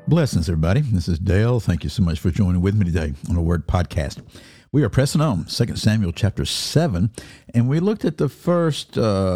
Blessings, everybody. This is Dale. Thank you so much for joining with me today on the Word Podcast. We are pressing on 2 Samuel chapter 7, and we looked at the first,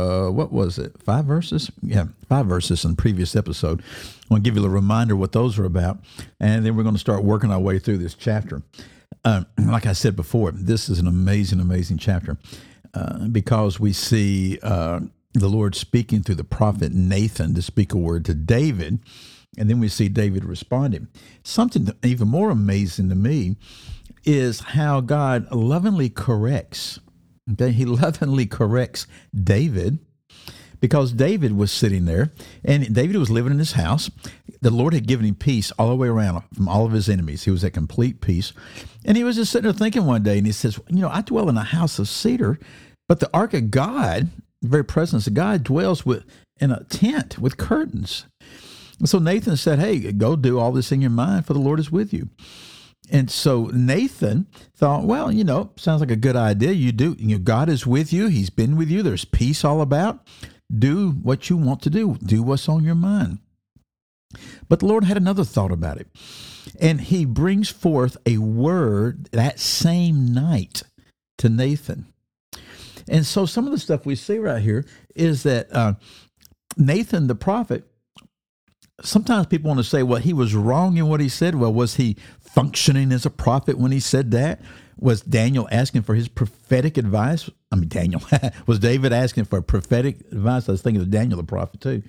5 verses? Yeah, 5 verses in the previous episode. I want to give you a reminder what those are about, and then we're going to start working our way through this chapter. Like I said before, this is an amazing, amazing chapter because we see the Lord speaking through the prophet Nathan to speak a word to David. And then we see David responding. Something even more amazing to me is how God lovingly corrects. Okay, He lovingly corrects David because David was sitting there and David was living in his house. The Lord had given him peace all the way around from all of his enemies. He was at complete peace. And he was just sitting there thinking one day, and he says, I dwell in a house of cedar, but the ark of God, the very presence of God, dwells in a tent with curtains. So Nathan said, hey, go do all this in your mind, for the Lord is with you. And so Nathan thought, well, sounds like a good idea. You do, God is with you. He's been with you. There's peace all about. Do what you want to do. Do what's on your mind. But the Lord had another thought about it. And he brings forth a word that same night to Nathan. And so some of the stuff we see right here is that Nathan, the prophet, sometimes people want to say, well, he was wrong in what he said. Well, was he functioning as a prophet when he said that? Was Daniel asking for his prophetic advice? Was David asking for prophetic advice? I was thinking of Daniel the prophet too.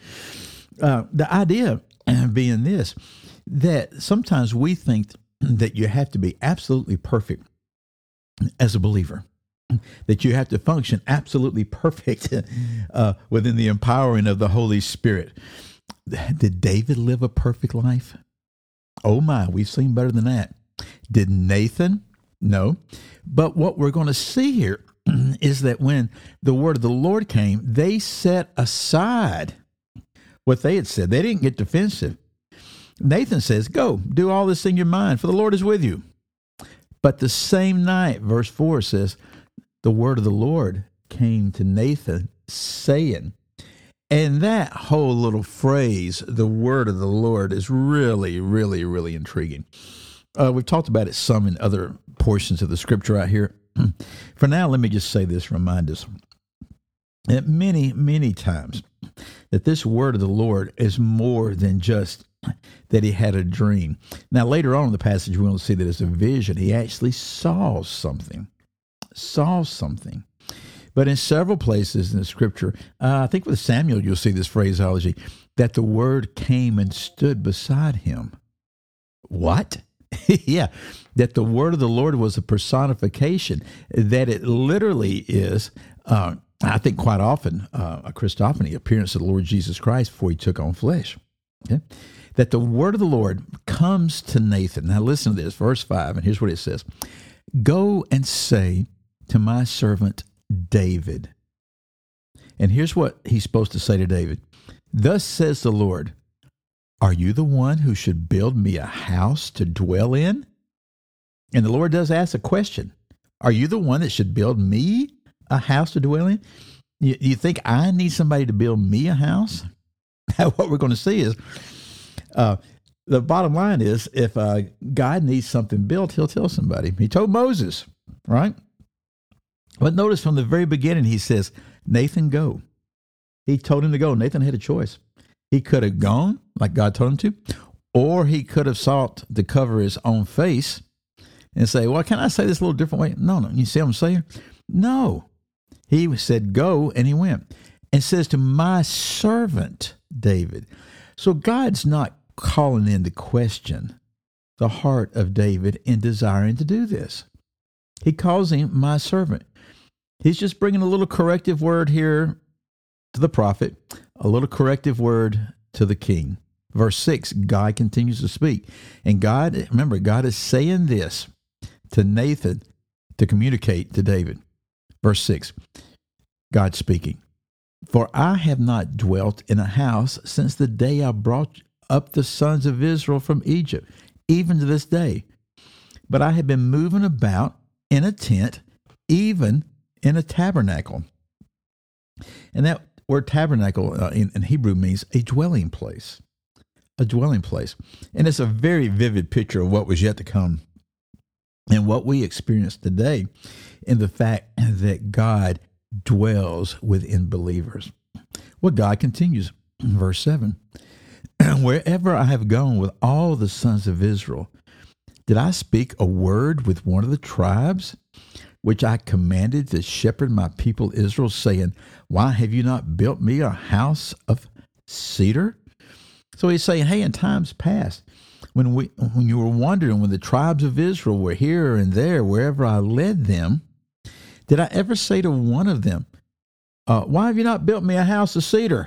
The idea being this, that sometimes we think that you have to be absolutely perfect as a believer, that you have to function absolutely perfect within the empowering of the Holy Spirit. Did David live a perfect life? Oh my, we've seen better than that. Did Nathan? No. But what we're going to see here is that when the word of the Lord came, they set aside what they had said. They didn't get defensive. Nathan says, go, do all this in your mind, for the Lord is with you. But the same night, verse 4 says, the word of the Lord came to Nathan, saying, and that whole little phrase, the word of the Lord, is really, really, really intriguing. We've talked about it some in other portions of the scripture out here. For now, let me just say this, remind us that many, many times that this word of the Lord is more than just that he had a dream. Now, later on in the passage, we'll see that it's a vision. He actually saw something. But in several places in the scripture, I think with Samuel, you'll see this phraseology, that the word came and stood beside him. What? Yeah, that the word of the Lord was a personification, that it literally is, I think quite often, a Christophany, appearance of the Lord Jesus Christ before he took on flesh. Okay? That the word of the Lord comes to Nathan. Now listen to this, verse 5, and here's what it says. Go and say to my servant David. And here's what he's supposed to say to David. Thus says the Lord, are you the one who should build me a house to dwell in? And the Lord does ask a question. Are you the one that should build me a house to dwell in? You think I need somebody to build me a house? What we're going to see is, the bottom line is, if God needs something built, he'll tell somebody. He told Moses, right? But notice from the very beginning, he says, Nathan, go. He told him to go. Nathan had a choice. He could have gone like God told him to, or he could have sought to cover his own face and say, well, can I say this a little different way? No. You see what I'm saying? No. He said, go, and he went. And says to my servant, David. So God's not calling into question the heart of David in desiring to do this. He calls him my servant. He's just bringing a little corrective word here to the prophet, a little corrective word to the king. Verse 6, God continues to speak. And God is saying this to Nathan to communicate to David. Verse 6, God speaking. For I have not dwelt in a house since the day I brought up the sons of Israel from Egypt, even to this day. But I have been moving about in a tent, even in a tabernacle. And that word tabernacle in Hebrew means a dwelling place. a dwelling place. And it's a very vivid picture of what was yet to come and what we experience today in the fact that God dwells within believers. Well, God continues, verse 7, wherever I have gone with all the sons of Israel, did I speak a word with one of the tribes, which I commanded to shepherd my people Israel, saying, why have you not built me a house of cedar? So he's saying, hey, in times past, when you were wandering, when the tribes of Israel were here and there, wherever I led them, did I ever say to one of them, why have you not built me a house of cedar?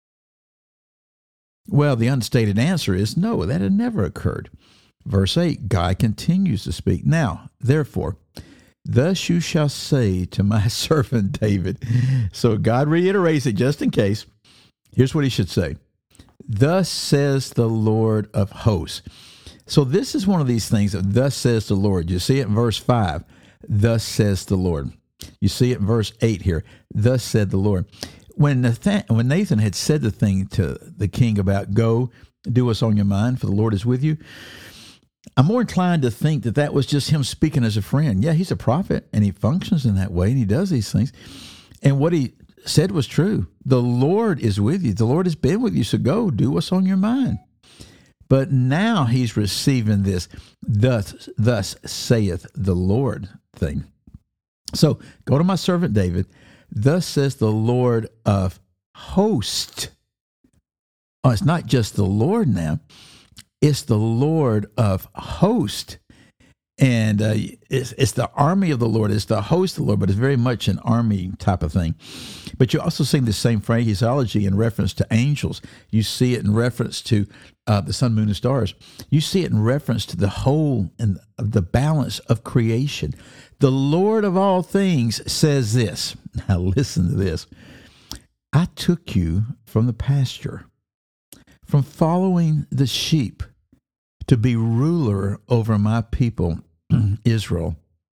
Well, the unstated answer is no, that had never occurred. Verse 8, God continues to speak. Now, therefore, thus you shall say to my servant David. So God reiterates it just in case. Here's what he should say. Thus says the Lord of hosts. So this is one of these things of thus says the Lord. You see it in verse 5. Thus says the Lord. You see it in verse 8 here. Thus said the Lord. When Nathan had said the thing to the king about go, do what's on your mind, for the Lord is with you, I'm more inclined to think that that was just him speaking as a friend. Yeah, he's a prophet, and he functions in that way, and he does these things. And what he said was true. The Lord is with you. The Lord has been with you, so go, do what's on your mind. But now he's receiving this thus saith the Lord thing. So go to my servant David. Thus says the Lord of hosts. Oh, it's not just the Lord now. It's the Lord of hosts. And it's the army of the Lord. It's the host of the Lord, but it's very much an army type of thing. But you also see the same phraseology in reference to angels. You see it in reference to the sun, moon, and stars. You see it in reference to the whole and the balance of creation. The Lord of all things says this. Now listen to this. I took you from the pasture, from following the sheep, to be ruler over my people, Israel.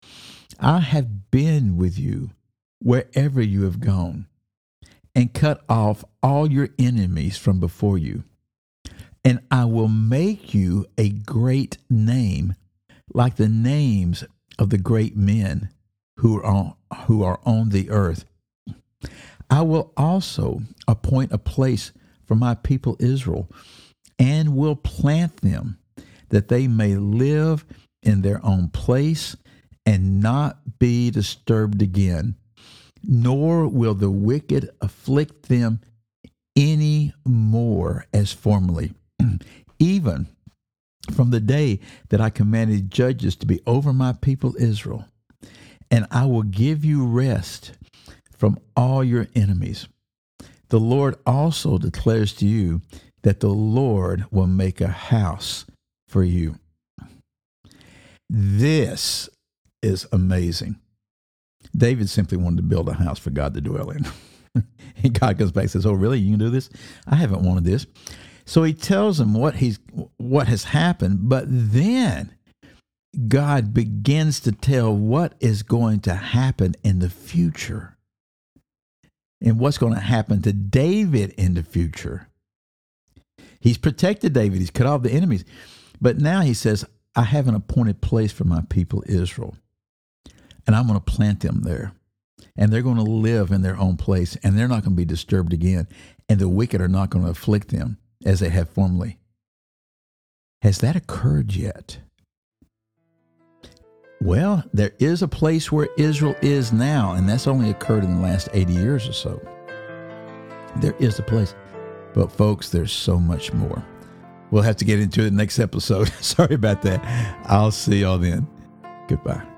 I have been with you wherever you have gone, and cut off all your enemies from before you. And I will make you a great name, like the names of the great men who are on the earth. I will also appoint a place for my people Israel, and will plant them, that they may live in their own place and not be disturbed again, nor will the wicked afflict them any more as formerly, even from the day that I commanded judges to be over my people Israel. And I will give you rest from all your enemies. The Lord also declares to you that the Lord will make a house for you. This is amazing. David simply wanted to build a house for God to dwell in. And God goes back and says, oh, really? You can do this? I haven't wanted this. So he tells him what has happened, but then God begins to tell what is going to happen in the future and what's going to happen to David in the future. He's protected David. He's cut off the enemies. But now he says, I have an appointed place for my people Israel, and I'm going to plant them there, and they're going to live in their own place, and they're not going to be disturbed again, and the wicked are not going to afflict them as they have formerly. Has that occurred yet? Well, there is a place where Israel is now, and that's only occurred in the last 80 years or so. There is a place. But folks, there's so much more. We'll have to get into it next episode. Sorry about that. I'll see y'all then. Goodbye.